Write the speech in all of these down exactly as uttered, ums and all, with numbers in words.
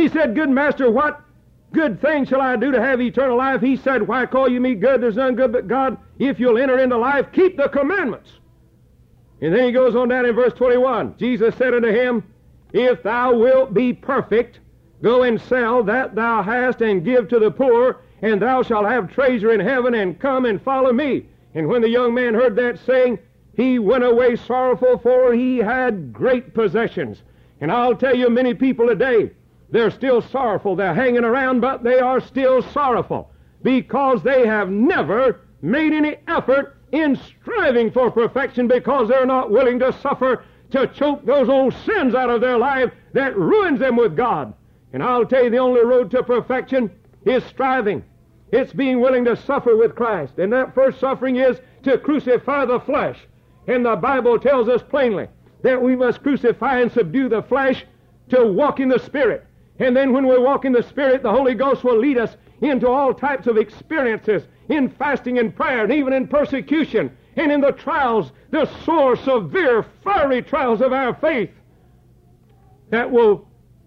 He said, good master, what good thing shall I do to have eternal life? He said, why call you me good? There's none good but God. If you'll enter into life, keep the commandments. And then he goes on down in verse twenty-one. Jesus said unto him, if thou wilt be perfect, go and sell that thou hast and give to the poor, and thou shalt have treasure in heaven, and come and follow me. And when the young man heard that saying, he went away sorrowful, for he had great possessions. And I'll tell you, many people today, they're still sorrowful. They're hanging around, but they are still sorrowful because they have never made any effort in striving for perfection, because they're not willing to suffer to choke those old sins out of their life that ruins them with God. And I'll tell you, the only road to perfection is striving. It's being willing to suffer with Christ. And that first suffering is to crucify the flesh. And the Bible tells us plainly that we must crucify and subdue the flesh to walk in the Spirit. And then when we walk in the Spirit, the Holy Ghost will lead us into all types of experiences in fasting and prayer, and even in persecution, and in the trials, the sore, severe, fiery trials of our faith that will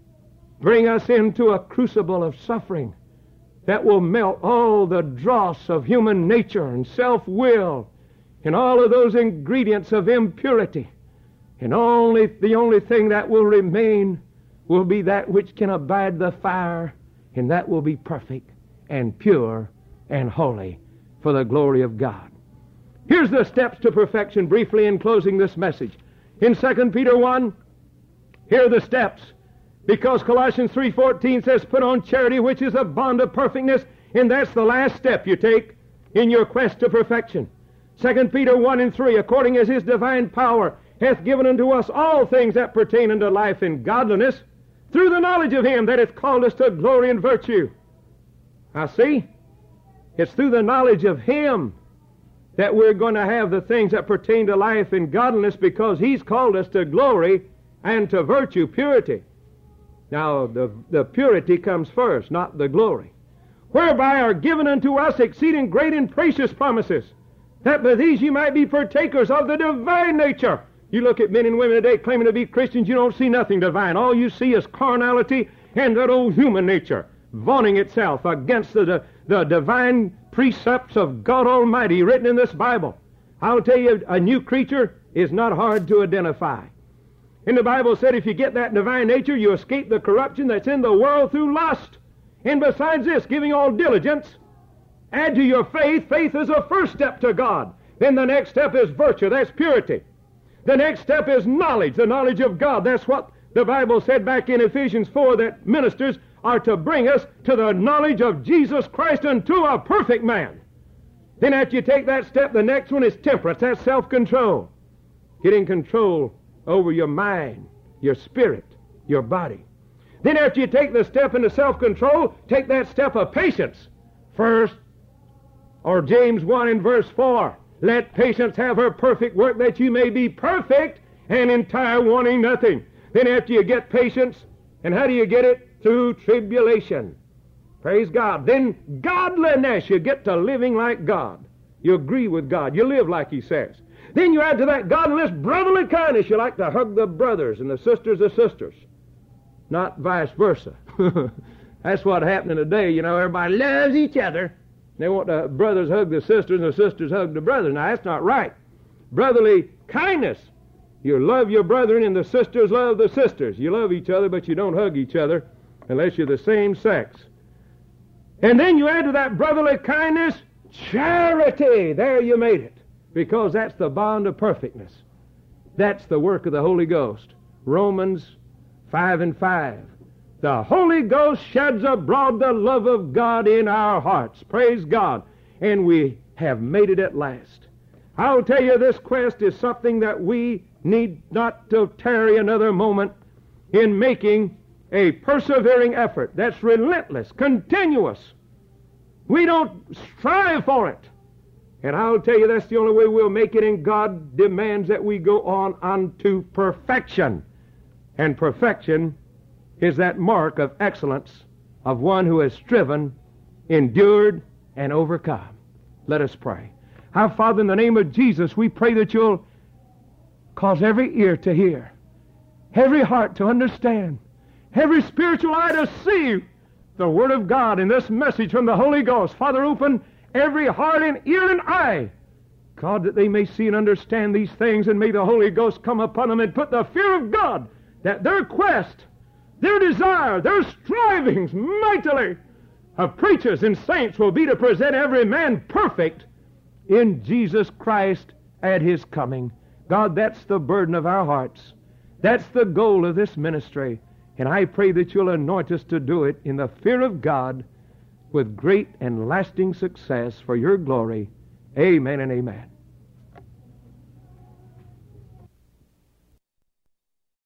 bring us into a crucible of suffering that will melt all the dross of human nature and self-will and all of those ingredients of impurity. And only the only thing that will remain will be that which can abide the fire, and that will be perfect and pure and holy for the glory of God. Here's the steps to perfection briefly in closing this message. In Second Peter one, here are the steps. Because Colossians three fourteen says, put on charity, which is a bond of perfectness, and that's the last step you take in your quest to perfection. Second Peter one and three, according as his divine power hath given unto us all things that pertain unto life and godliness, through the knowledge of him that hath called us to glory and virtue. Now see, it's through the knowledge of him that we're going to have the things that pertain to life and godliness, because he's called us to glory and to virtue, purity. Now, the, the purity comes first, not the glory. Whereby are given unto us exceeding great and precious promises, that by these you might be partakers of the divine nature. You look at men and women today claiming to be Christians, you don't see nothing divine. All you see is carnality and that old human nature vaunting itself against the, the, the divine precepts of God Almighty written in this Bible. I'll tell you, a new creature is not hard to identify. And the Bible said if you get that divine nature, you escape the corruption that's in the world through lust. And besides this, giving all diligence, add to your faith. Faith is a first step to God. Then the next step is virtue. That's purity. The next step is knowledge, the knowledge of God. That's what the Bible said back in Ephesians four, that ministers are to bring us to the knowledge of Jesus Christ unto a perfect man. Then after you take that step, the next one is temperance. That's self-control. Getting control over your mind, your spirit, your body. Then after you take the step into self-control, take that step of patience first. Or James one in verse four, let patience have her perfect work, that you may be perfect and entire, wanting nothing. Then after you get patience, and how do you get it? Through tribulation. Praise God. Then godliness, you get to living like God. You agree with God. You live like he says. Then you add to that godliness brotherly kindness. You like to hug the brothers and the sisters the sisters. Not vice versa. That's what happening today. You know, everybody loves each other. They want the brothers hug the sisters and the sisters hug the brothers. Now, that's not right. Brotherly kindness. You love your brethren and the sisters love the sisters. You love each other, but you don't hug each other unless you're the same sex. And then you add to that brotherly kindness charity. There you made it. Because that's the bond of perfectness. That's the work of the Holy Ghost. Romans five and five. The Holy Ghost sheds abroad the love of God in our hearts. Praise God. And we have made it at last. I'll tell you, this quest is something that we need not to tarry another moment in making a persevering effort. That's relentless, continuous. We don't strive for it. And I'll tell you, that's the only way we'll make it, and God demands that we go on unto perfection. And perfection is that mark of excellence of one who has striven, endured, and overcome. Let us pray. Our Father, in the name of Jesus, we pray that you'll cause every ear to hear, every heart to understand, every spiritual eye to see the Word of God in this message from the Holy Ghost. Father, open every heart and ear and eye, God, that they may see and understand these things, and may the Holy Ghost come upon them and put the fear of God, that their quest, their desire, their strivings mightily of preachers and saints will be to present every man perfect in Jesus Christ at His coming. God, that's the burden of our hearts. That's the goal of this ministry. And I pray that you'll anoint us to do it in the fear of God with great and lasting success for your glory. Amen and amen.